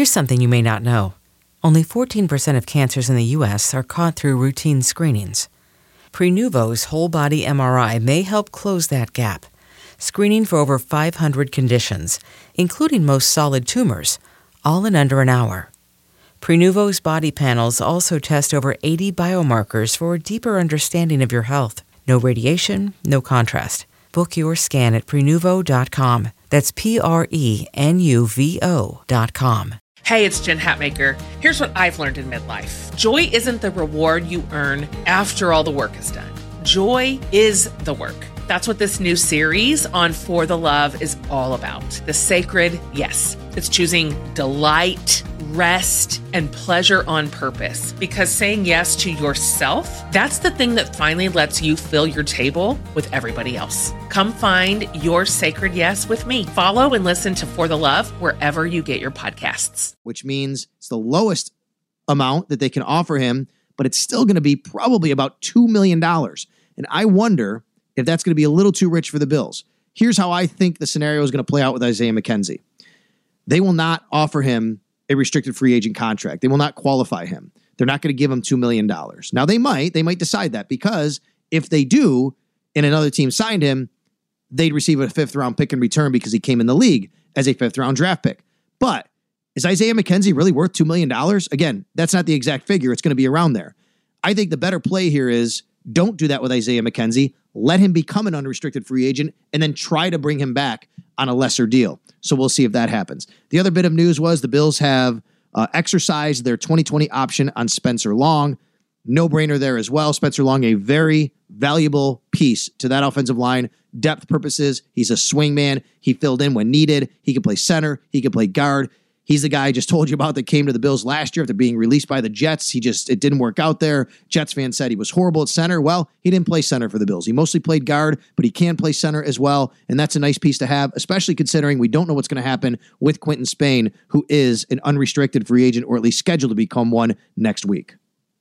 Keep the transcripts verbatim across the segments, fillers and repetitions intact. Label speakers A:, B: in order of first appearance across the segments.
A: Here's something you may not know. Only fourteen percent of cancers in the U S are caught through routine screenings. Prenuvo's whole-body M R I may help close that gap, screening for over five hundred conditions, including most solid tumors, all in under an hour. Prenuvo's body panels also test over eighty biomarkers for a deeper understanding of your health. No radiation, no contrast. Book your scan at Prenuvo dot com. That's P R E N U V O dot com.
B: Hey, it's Jen Hatmaker. Here's what I've learned in midlife. Joy isn't the reward you earn after all the work is done. Joy is the work. That's what this new series on For the Love is all about. The sacred yes. It's choosing delight, rest, and pleasure on purpose. Because saying yes to yourself, that's the thing that finally lets you fill your table with everybody else. Come find your sacred yes with me. Follow and listen to For the Love wherever you get your podcasts.
C: Which means it's the lowest amount that they can offer him, but it's still going to be probably about two million dollars. And I wonder if that's going to be a little too rich for the Bills. Here's how I think the scenario is going to play out with Isaiah McKenzie. They will not offer him a restricted free agent contract. They will not qualify him. They're not going to give him two million dollars. Now, they might. They might decide that because if they do and another team signed him, they'd receive a fifth-round pick in return because he came in the league as a fifth-round draft pick. But is Isaiah McKenzie really worth two million dollars? Again, that's not the exact figure. It's going to be around there. I think the better play here is don't do that with Isaiah McKenzie. Let him become an unrestricted free agent and then try to bring him back on a lesser deal. So we'll see if that happens. The other bit of news was the Bills have uh, exercised their twenty twenty option on Spencer Long. No-brainer there as well. Spencer Long, a very valuable piece to that offensive line. Depth purposes, he's a swing man. He filled in when needed. He can play center. He can play guard. He's the guy I just told you about that came to the Bills last year after being released by the Jets. He just, it didn't work out there. Jets fans said he was horrible at center. Well, he didn't play center for the Bills. He mostly played guard, but he can play center as well. And that's a nice piece to have, especially considering we don't know what's going to happen with Quinton Spain, who is an unrestricted free agent, or at least scheduled to become one next week.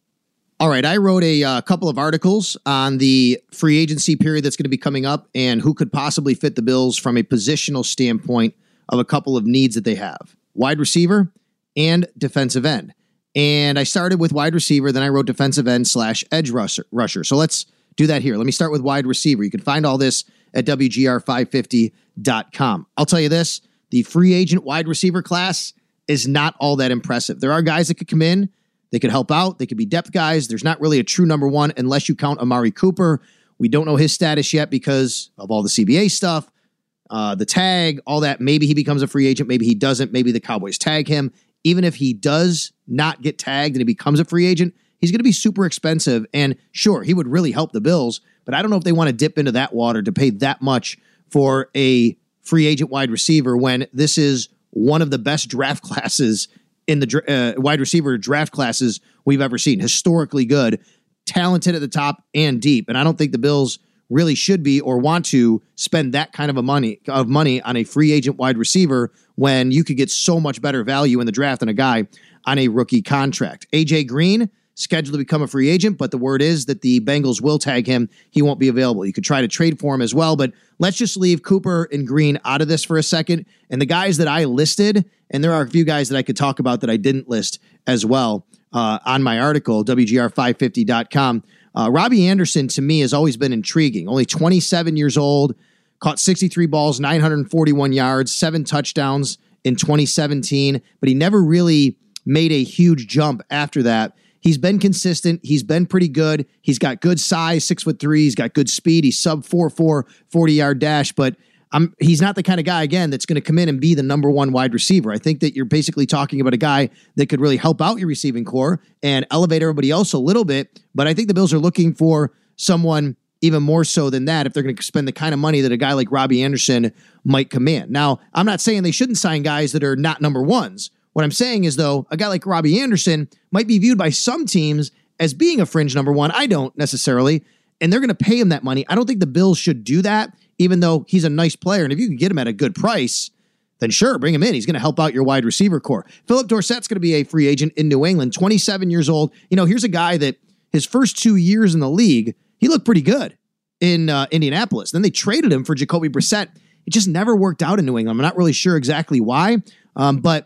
C: All right, I wrote a uh, couple of articles on the free agency period that's going to be coming up and who could possibly fit the Bills from a positional standpoint of a couple of needs that they have. Wide receiver and defensive end. And I started with wide receiver, then I wrote defensive end slash edge rusher. rusher. So let's do that here. Let me start with wide receiver. You can find all this at W G R five fifty dot com. I'll tell you this, the free agent wide receiver class is not all that impressive. There are guys that could come in, they could help out, they could be depth guys. There's not really a true number one unless you count Amari Cooper. We don't know his status yet because of all the C B A stuff. Uh, the tag, all that. Maybe he becomes a free agent. Maybe he doesn't. Maybe the Cowboys tag him. Even if he does not get tagged and he becomes a free agent, he's going to be super expensive. And sure, he would really help the Bills, but I don't know if they want to dip into that water to pay that much for a free agent wide receiver when this is one of the best draft classes in the uh, wide receiver draft classes we've ever seen. Historically good, talented at the top and deep. And I don't think the Bills really should be or want to spend that kind of a money of money on a free agent wide receiver when you could get so much better value in the draft than a guy on a rookie contract. A J Green, scheduled to become a free agent, but the word is that the Bengals will tag him. He won't be available. You could try to trade for him as well, but let's just leave Cooper and Green out of this for a second. And the guys that I listed, and there are a few guys that I could talk about that I didn't list as well uh, on my article, W G R five fifty dot com. Uh, Robbie Anderson, to me, has always been intriguing. Only twenty-seven years old, caught sixty-three balls, nine hundred forty-one yards, seven touchdowns in twenty seventeen, but he never really made a huge jump after that. He's been consistent. He's been pretty good. He's got good size, six foot three. He's got good speed. He's sub four four, forty-yard dash, but I'm, he's not the kind of guy, again, that's going to come in and be the number one wide receiver. I think that you're basically talking about a guy that could really help out your receiving core and elevate everybody else a little bit. But I think the Bills are looking for someone even more so than that if they're going to spend the kind of money that a guy like Robbie Anderson might command. Now, I'm not saying they shouldn't sign guys that are not number ones. What I'm saying is, though, a guy like Robbie Anderson might be viewed by some teams as being a fringe number one. I don't necessarily. And they're going to pay him that money. I don't think the Bills should do that, even though he's a nice player. And if you can get him at a good price, then sure, bring him in. He's going to help out your wide receiver core. Philip Dorsett's going to be a free agent in New England, twenty-seven years old. You know, here's a guy that his first two years in the league, he looked pretty good in uh, Indianapolis. Then they traded him for Jacoby Brissett. It just never worked out in New England. I'm not really sure exactly why, um, but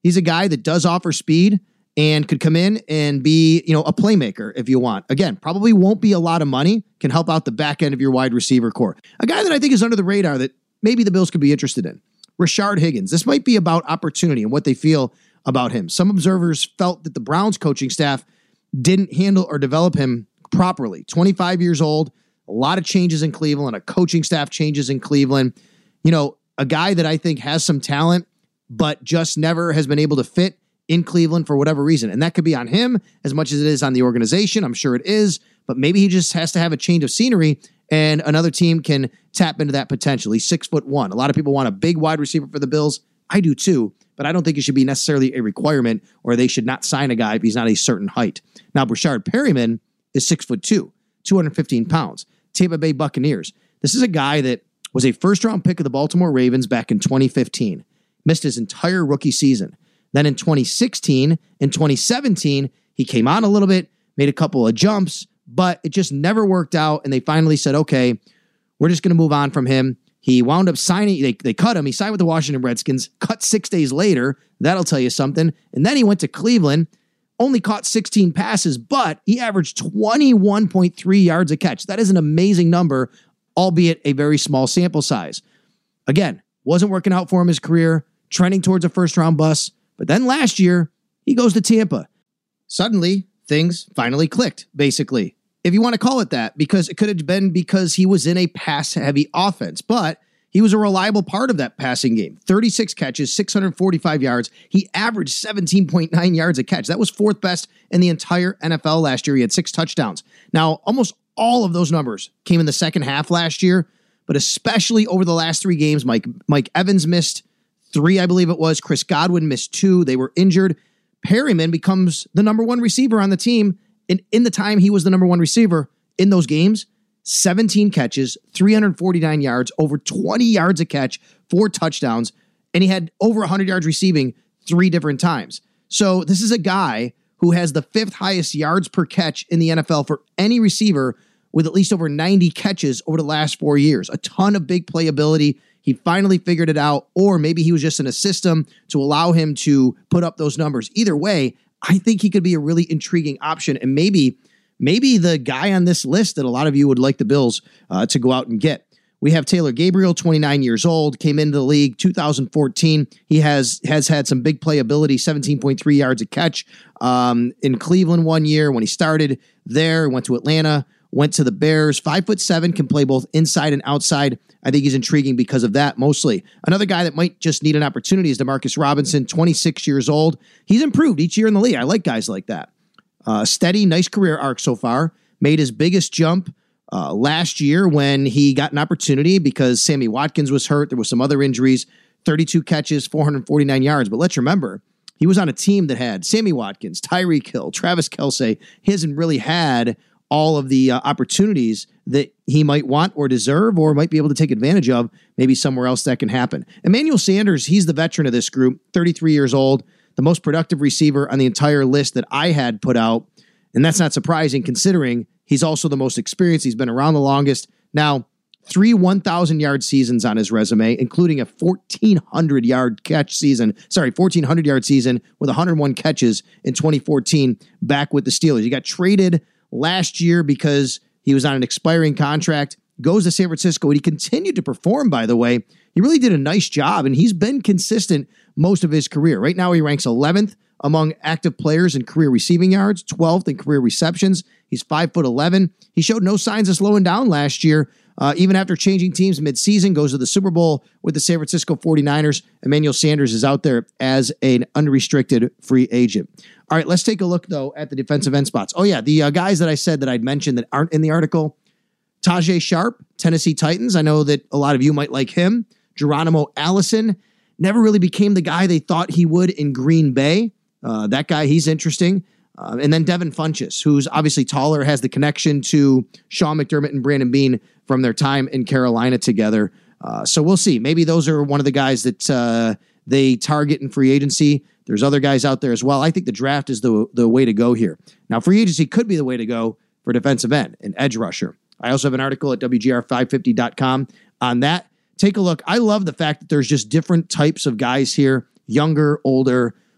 C: He's a guy that does offer speed and could come in and be, you know, a playmaker if you want. Again, probably won't be a lot of money, can help out the back end of your wide receiver core. A guy that I think is under the radar that maybe the Bills could be interested in, Rashard Higgins. This might be about opportunity and what they feel about him. Some observers felt that the Browns coaching staff didn't handle or develop him properly. twenty-five years old, a lot of changes in Cleveland, a coaching staff changes in Cleveland. You know, a guy that I think has some talent, but just never has been able to fit in Cleveland for whatever reason. And that could be on him as much as it is on the organization. I'm sure it is, but maybe he just has to have a change of scenery and another team can tap into that potential. He's six foot one. A lot of people want a big wide receiver for the Bills. I do too, but I don't think it should be necessarily a requirement or they should not sign a guy if he's not a certain height. Now, Breshad Perriman is six foot two, two hundred fifteen pounds. Tampa Bay Buccaneers. This is a guy that was a first round pick of the Baltimore Ravens back in twenty fifteen. Missed his entire rookie season. Then in twenty sixteen and twenty seventeen, he came on a little bit, made a couple of jumps, but it just never worked out. And they finally said, okay, we're just going to move on from him. He wound up signing, they, they cut him. He signed with the Washington Redskins, cut six days later. That'll tell you something. And then he went to Cleveland, only caught sixteen passes, but he averaged twenty-one point three yards a catch. That is an amazing number, albeit a very small sample size. Again, wasn't working out for him his career, trending towards a first round bust. But then last year, he goes to Tampa. Suddenly, things finally clicked, basically. If you want to call it that, because it could have been because he was in a pass-heavy offense. But he was a reliable part of that passing game. thirty-six catches, six hundred forty-five yards. He averaged seventeen point nine yards a catch. That was fourth best in the entire N F L last year. He had six touchdowns. Now, almost all of those numbers came in the second half last year, but especially over the last three games, Mike, Mike Evans missed three, I believe it was. Chris Godwin missed two. They were injured. Perriman becomes the number one receiver on the team. And in the time he was the number one receiver in those games, seventeen catches, three hundred forty-nine yards, over twenty yards a catch, four touchdowns, and he had over one hundred yards receiving three different times. So this is a guy who has the fifth highest yards per catch in the N F L for any receiver with at least over ninety catches over the last four years. A ton of big playability. He finally figured it out, or maybe he was just in a system to allow him to put up those numbers. Either way, I think he could be a really intriguing option, and maybe maybe the guy on this list that a lot of you would like the Bills uh, to go out and get. We have Taylor Gabriel, twenty-nine years old, came into the league two thousand fourteen. He has has had some big playability, seventeen point three yards a catch um, in Cleveland one year when he started there, went to Atlanta, went to the Bears. Five foot seven, can play both inside and outside. I think he's intriguing because of that mostly. Another guy that might just need an opportunity is Demarcus Robinson, twenty-six years old. He's improved each year in the league. I like guys like that. Uh, steady, nice career arc so far. Made his biggest jump uh, last year when he got an opportunity because Sammy Watkins was hurt. There was some other injuries. thirty-two catches, four hundred forty-nine yards. But let's remember, he was on a team that had Sammy Watkins, Tyreek Hill, Travis Kelce. He hasn't really had all of the uh, opportunities that he might want or deserve or might be able to take advantage of, maybe somewhere else that can happen. Emmanuel Sanders, he's the veteran of this group, thirty-three years old, the most productive receiver on the entire list that I had put out. And that's not surprising considering he's also the most experienced. He's been around the longest. Now, three one thousand yard seasons on his resume, including a fourteen hundred yard catch season. Sorry, fourteen hundred yard season with one hundred one catches in twenty fourteen back with the Steelers. He got traded last year because he was on an expiring contract, goes to San Francisco, and he continued to perform, by the way. He really did a nice job, and he's been consistent most of his career. Right now, he ranks eleventh among active players in career receiving yards, twelfth in career receptions. He's five foot eleven. He showed no signs of slowing down last year, uh, even after changing teams midseason, goes to the Super Bowl with the San Francisco forty-niners. Emmanuel Sanders is out there as an unrestricted free agent. All right, let's take a look, though, at the defensive end spots. Oh, yeah, the uh, guys that I said that I'd mentioned that aren't in the article. Tajay Sharp, Tennessee Titans. I know that a lot of you might like him. Geronimo Allison never really became the guy they thought he would in Green Bay. Uh, that guy, he's interesting. Uh, and then Devin Funchess, who's obviously taller, has the connection to Sean McDermott and Brandon Beane from their time in Carolina together. Uh, so we'll see. Maybe those are one of the guys that uh, they target in free agency. There's other guys out there as well. I think the draft is the, the way to go here. Now, free agency could be the way to go for defensive end, an edge rusher. I also have an article at W G R five fifty dot com on that. Take a look. I love the fact that there's just different types of guys here, younger, older,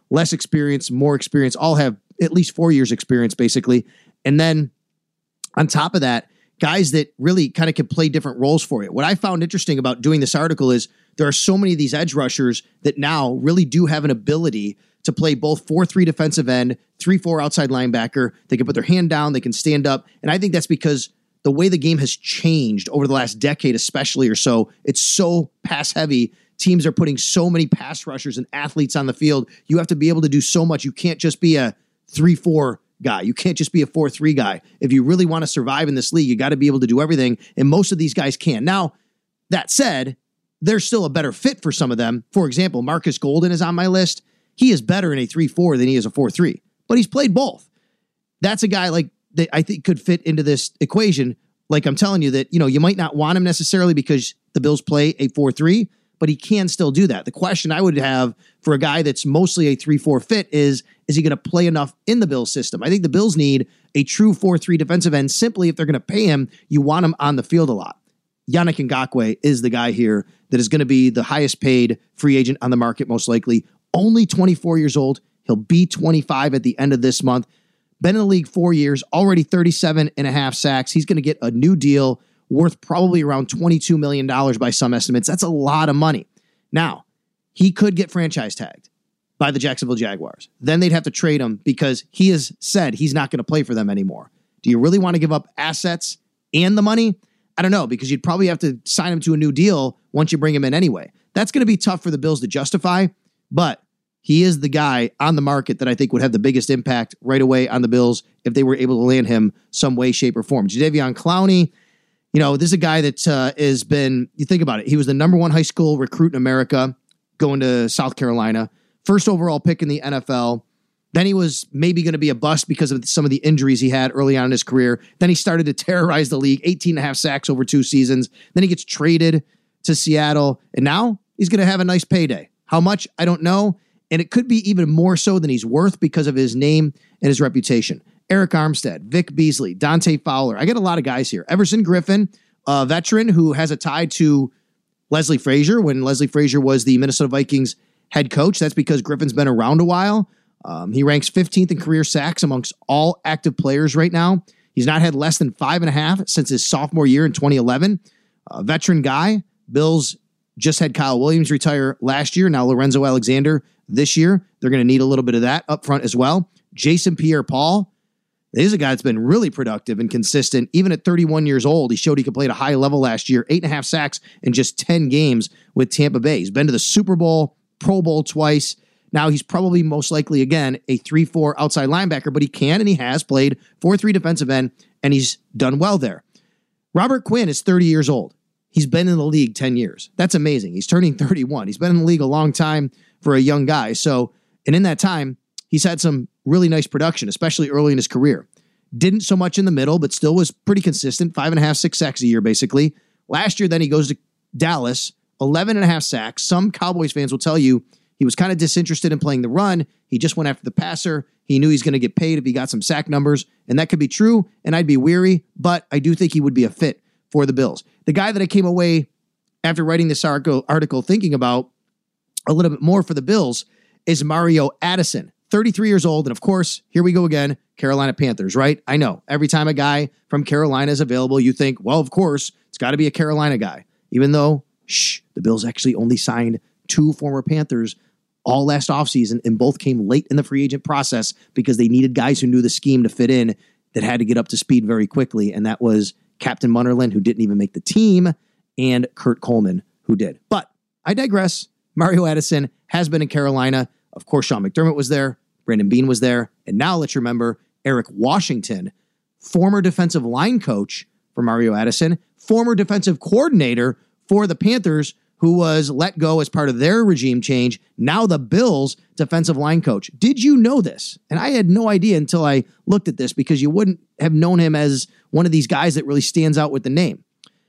C: less experience, more experience, all have at least four years experience basically. And then on top of that, guys that really kind of can play different roles for you. What I found interesting about doing this article is there are so many of these edge rushers that now really do have an ability to play both four three defensive end, three four outside linebacker. They can put their hand down, they can stand up. And I think that's because the way the game has changed over the last decade especially or so, it's so pass heavy. Teams are putting so many pass rushers and athletes on the field. You have to be able to do so much. You can't just be a three four guy. You can't just be a four three guy. If you really want to survive in this league, you got to be able to do everything. And most of these guys can. Now, that said, there's still a better fit for some of them. For example, Marcus Golden is on my list. He is better in a three four than he is a four three, but he's played both. That's a guy like that I think could fit into this equation. Like I'm telling you that, you know, you might not want him necessarily because the Bills play a four three, but he can still do that. The question I would have for a guy that's mostly a three four fit is, is he going to play enough in the Bills system? I think the Bills need a true four three defensive end. Simply, if they're going to pay him, you want him on the field a lot. Yannick Ngakoue is the guy here that is going to be the highest paid free agent on the market, most likely. Only twenty-four years old. He'll be twenty-five at the end of this month. Been in the league four years, already thirty-seven and a half sacks. He's going to get a new deal worth probably around twenty-two million dollars by some estimates. That's a lot of money. Now, he could get franchise tagged by the Jacksonville Jaguars. Then they'd have to trade him because he has said he's not going to play for them anymore. Do you really want to give up assets and the money? I don't know, because you'd probably have to sign him to a new deal once you bring him in anyway. That's going to be tough for the Bills to justify, but he is the guy on the market that I think would have the biggest impact right away on the Bills if they were able to land him some way, shape, or form. Jadeveon Clowney, you know, this is a guy that uh, has been, you think about it, he was the number one high school recruit in America going to South Carolina, first overall pick in the N F L. Then he was maybe going to be a bust because of some of the injuries he had early on in his career. Then he started to terrorize the league, eighteen and a half sacks over two seasons. Then he gets traded to Seattle, and now he's going to have a nice payday. How much? I don't know. And it could be even more so than he's worth because of his name and his reputation. Eric Armstead, Vic Beasley, Dante Fowler. I get a lot of guys here. Everson Griffin, a veteran who has a tie to Leslie Frazier when Leslie Frazier was the Minnesota Vikings head coach. That's because Griffin's been around a while. Um, he ranks fifteenth in career sacks amongst all active players right now. He's not had less than five and a half since his sophomore year in twenty eleven. A veteran guy. Bills just had Kyle Williams retire last year. Now Lorenzo Alexander this year. They're going to need a little bit of that up front as well. Jason Pierre-Paul. He's a guy that's been really productive and consistent. Even at thirty-one years old, he showed he could play at a high level last year. Eight and a half sacks in just ten games with Tampa Bay. He's been to the Super Bowl, Pro Bowl twice. Now he's probably most likely, again, a three four outside linebacker, but he can and he has played four three defensive end, and he's done well there. Robert Quinn is thirty years old. He's been in the league ten years. That's amazing. He's turning thirty-one. He's been in the league a long time for a young guy. So, and in that time, he's had some really nice production, especially early in his career. Didn't so much in the middle, but still was pretty consistent. Five and a half, six sacks a year, basically. Last year, then he goes to Dallas, eleven and a half sacks. Some Cowboys fans will tell you he was kind of disinterested in playing the run. He just went after the passer. He knew he's going to get paid if he got some sack numbers, and that could be true, and I'd be weary, but I do think he would be a fit for the Bills. The guy that I came away after writing this article thinking about a little bit more for the Bills is Mario Addison, thirty-three years old, and of course, here we go again, Carolina Panthers, right? I know, every time a guy from Carolina is available, you think, well, of course, it's got to be a Carolina guy, even though, shh, the Bills actually only signed two former Panthers all last offseason, and both came late in the free agent process because they needed guys who knew the scheme to fit in that had to get up to speed very quickly, and that was Captain Munnerlyn, who didn't even make the team, and Kurt Coleman, who did. But I digress. Mario Addison has been in Carolina. Of course, Sean McDermott was there. Brandon Beane was there. And now let's remember Eric Washington, former defensive line coach for Mario Addison, former defensive coordinator for the Panthers, who was let go as part of their regime change, now the Bills' defensive line coach. Did you know this? And I had no idea until I looked at this, because you wouldn't have known him as one of these guys that really stands out with the name.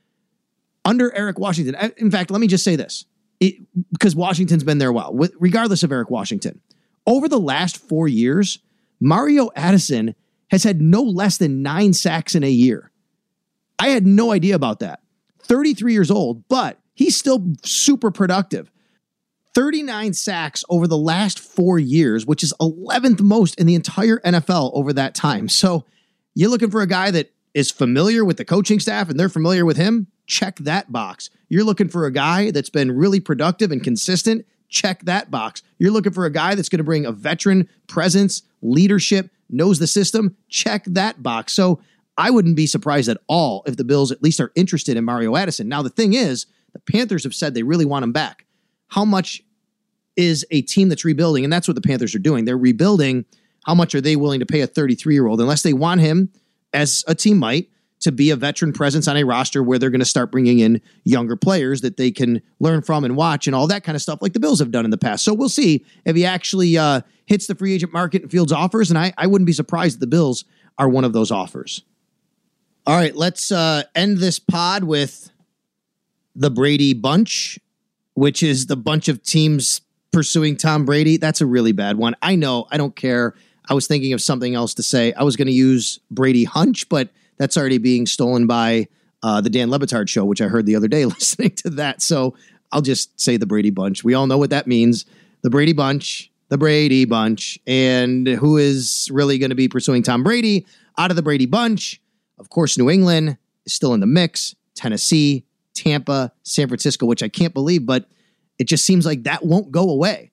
C: Under Eric Washington, in fact, let me just say this, it, because Washington's been there a while, with, regardless of Eric Washington. Over the last four years, Mario Addison has had no less than nine sacks in a year. I had no idea about that. thirty-three years old, but he's still super productive. thirty-nine sacks over the last four years, which is eleventh most in the entire N F L over that time. So you're looking for a guy that is familiar with the coaching staff and they're familiar with him? Check that box. You're looking for a guy that's been really productive and consistent? Check that box. You're looking for a guy that's going to bring a veteran presence, leadership, knows the system? Check that box. So I wouldn't be surprised at all if the Bills at least are interested in Mario Addison. Now, the thing is, the Panthers have said they really want him back. How much is a team that's rebuilding? And that's what the Panthers are doing. They're rebuilding. How much are they willing to pay a thirty-three-year-old? Unless they want him, as a team might, to be a veteran presence on a roster where they're going to start bringing in younger players that they can learn from and watch and all that kind of stuff like the Bills have done in the past. So we'll see if he actually uh, hits the free agent market and fields offers. And I, I wouldn't be surprised if the Bills are one of those offers. All right, let's uh, end this pod with the Brady Bunch, which is the bunch of teams pursuing Tom Brady. That's a really bad one. I know. I don't care. I was thinking of something else to say. I was going to use Brady Hunch, but that's already being stolen by uh, the Dan Le Batard show, which I heard the other day listening to that. So I'll just say the Brady Bunch. We all know what that means. The Brady Bunch, the Brady Bunch. And who is really going to be pursuing Tom Brady out of the Brady Bunch? Of course, New England is still in the mix. Tennessee, Tampa, San Francisco, which I can't believe, but it just seems like that won't go away.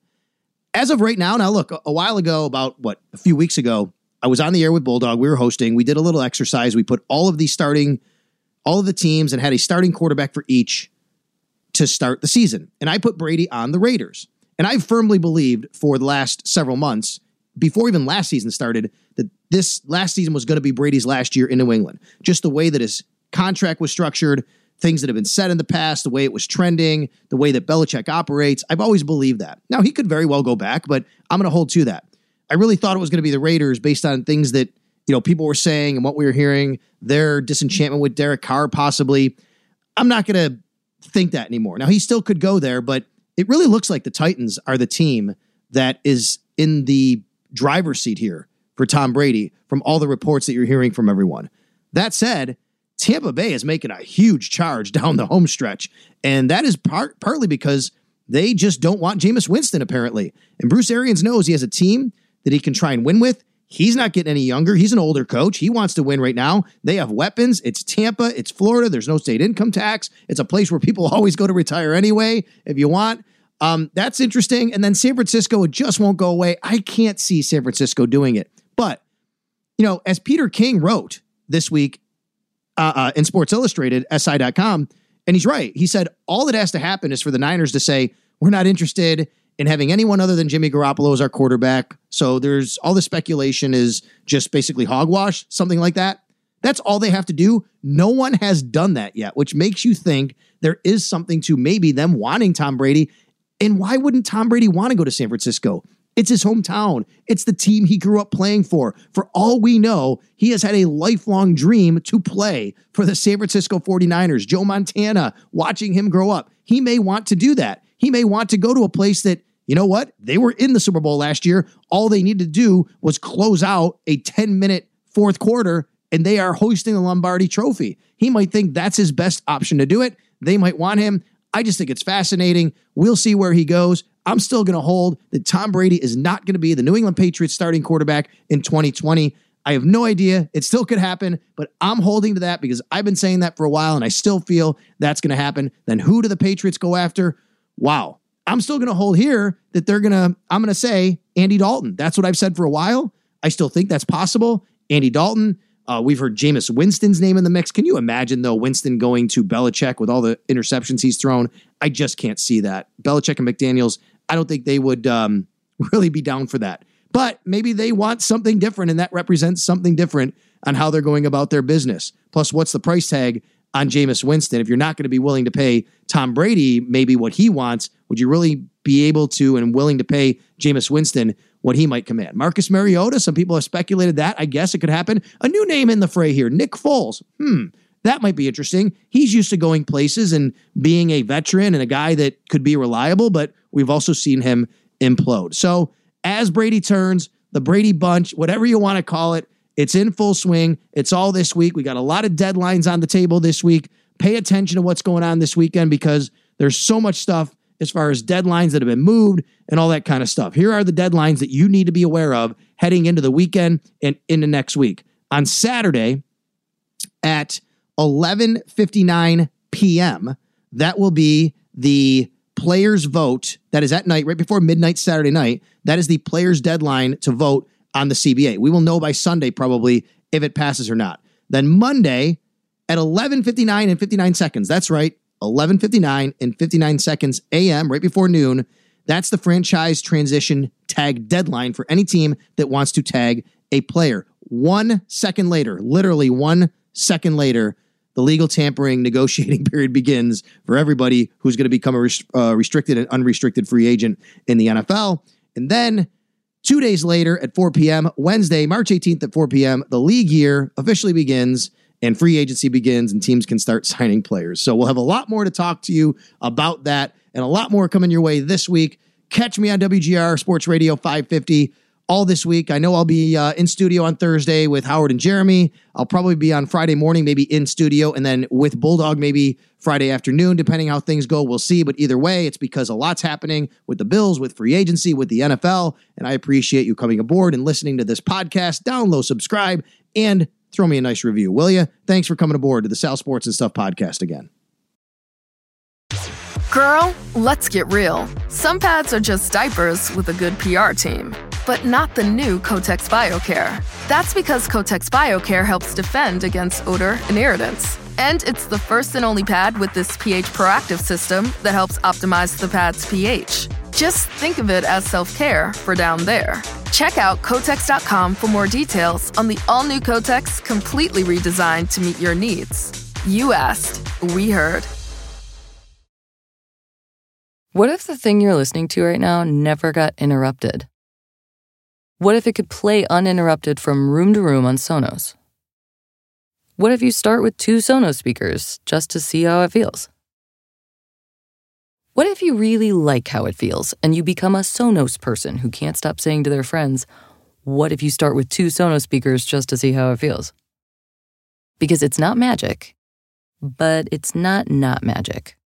C: As of right now, now look, a, a while ago, about what, a few weeks ago, I was on the air with Bulldog. We were hosting. We did a little exercise. We put all of these starting, all of the teams and had a starting quarterback for each to start the season. And I put Brady on the Raiders. And I firmly believed for the last several months, before even last season started, that this last season was going to be Brady's last year in New England. Just the way that his contract was structured, things that have been said in the past, the way it was trending, the way that Belichick operates. I've always believed that. Now, he could very well go back, but I'm going to hold to that. I really thought it was going to be the Raiders based on things that, you know, people were saying and what we were hearing, their disenchantment with Derek Carr possibly. I'm not going to think that anymore. Now, he still could go there, but it really looks like the Titans are the team that is in the driver's seat here for Tom Brady from all the reports that you're hearing from everyone. That said, Tampa Bay is making a huge charge down the home stretch, and that is part, partly because they just don't want Jameis Winston, apparently. And Bruce Arians knows he has a team that he can try and win with. He's not getting any younger. He's an older coach. He wants to win right now. They have weapons. It's Tampa. It's Florida. There's no state income tax. It's a place where people always go to retire anyway, if you want. Um, that's interesting. And then San Francisco, it just won't go away. I can't see San Francisco doing it. But, you know, as Peter King wrote this week uh, uh, in Sports Illustrated, S I dot com, and he's right. He said all that has to happen is for the Niners to say, we're not interested in having anyone other than Jimmy Garoppolo as our quarterback. So there's all the speculation is just basically hogwash, something like that. That's all they have to do. No one has done that yet, which makes you think there is something to maybe them wanting Tom Brady. And why wouldn't Tom Brady want to go to San Francisco? It's his hometown. It's the team he grew up playing for. For all we know, he has had a lifelong dream to play for the San Francisco forty-niners. Joe Montana, watching him grow up. He may want to do that. He may want to go to a place that, you know what? They were in the Super Bowl last year. All they needed to do was close out a ten-minute fourth quarter, and they are hoisting the Lombardi Trophy. He might think that's his best option to do it. They might want him. I just think it's fascinating. We'll see where he goes. I'm still going to hold that Tom Brady is not going to be the New England Patriots starting quarterback in twenty twenty. I have no idea. It still could happen, but I'm holding to that because I've been saying that for a while, and I still feel that's going to happen. Then who do the Patriots go after? Wow. I'm still going to hold here that they're going to, I'm going to say Andy Dalton. That's what I've said for a while. I still think that's possible. Andy Dalton. Uh, we've heard Jameis Winston's name in the mix. Can you imagine, though, Winston going to Belichick with all the interceptions he's thrown? I just can't see that. Belichick and McDaniels, I don't think they would um, really be down for that. But maybe they want something different, and that represents something different on how they're going about their business. Plus, what's the price tag on Jameis Winston? If you're not going to be willing to pay Tom Brady maybe what he wants, would you really be able to and willing to pay Jameis Winston what he might command? Marcus Mariota, some people have speculated that. I guess it could happen. A new name in the fray here, Nick Foles. Hmm, that might be interesting. He's used to going places and being a veteran and a guy that could be reliable, but we've also seen him implode. So as Brady turns, the Brady Bunch, whatever you want to call it, it's in full swing. It's all this week. We got a lot of deadlines on the table this week. Pay attention to what's going on this weekend because there's so much stuff as far as deadlines that have been moved and all that kind of stuff. Here are the deadlines that you need to be aware of heading into the weekend and into next week. On Saturday at eleven fifty-nine p.m., that will be the players' vote. That is at night, right before midnight Saturday night. That is the players' deadline to vote on the C B A. We will know by Sunday probably if it passes or not. Then Monday at eleven fifty-nine and fifty-nine seconds. That's right, eleven fifty-nine and fifty-nine seconds a m, right before noon. That's the franchise transition tag deadline for any team that wants to tag a player. One second later, literally one second later, the legal tampering negotiating period begins for everybody who's going to become a rest- uh, restricted and unrestricted free agent in the N F L. And then two days later at four p.m., Wednesday, March eighteenth at four p.m., the league year officially begins and free agency begins and teams can start signing players. So we'll have a lot more to talk to you about that and a lot more coming your way this week. Catch me on W G R Sports Radio five fifty all this week. I know I'll be uh, in studio on Thursday with Howard and Jeremy. I'll probably be on Friday morning, maybe in studio, and then with Bulldog maybe Friday afternoon, depending how things go. We'll see. But either way, it's because a lot's happening with the Bills, with free agency, with the N F L. And I appreciate you coming aboard and listening to this podcast. Download, subscribe, and throw me a nice review, will you? Thanks for coming aboard to the Sal Sports and Stuff podcast again.
D: Girl, let's get real. Some pads are just diapers with a good P R team, but not the new Kotex BioCare. That's because Kotex BioCare helps defend against odor and irritants. And it's the first and only pad with this pH proactive system that helps optimize the pad's pH. Just think of it as self-care for down there. Check out Kotex dot com for more details on the all-new Kotex, completely redesigned to meet your needs. You asked, we heard.
E: What if the thing you're listening to right now never got interrupted? What if it could play uninterrupted from room to room on Sonos? What if you start with two Sonos speakers just to see how it feels? What if you really like how it feels and you become a Sonos person who can't stop saying to their friends, what if you start with two Sonos speakers just to see how it feels? Because it's not magic, but it's not not magic.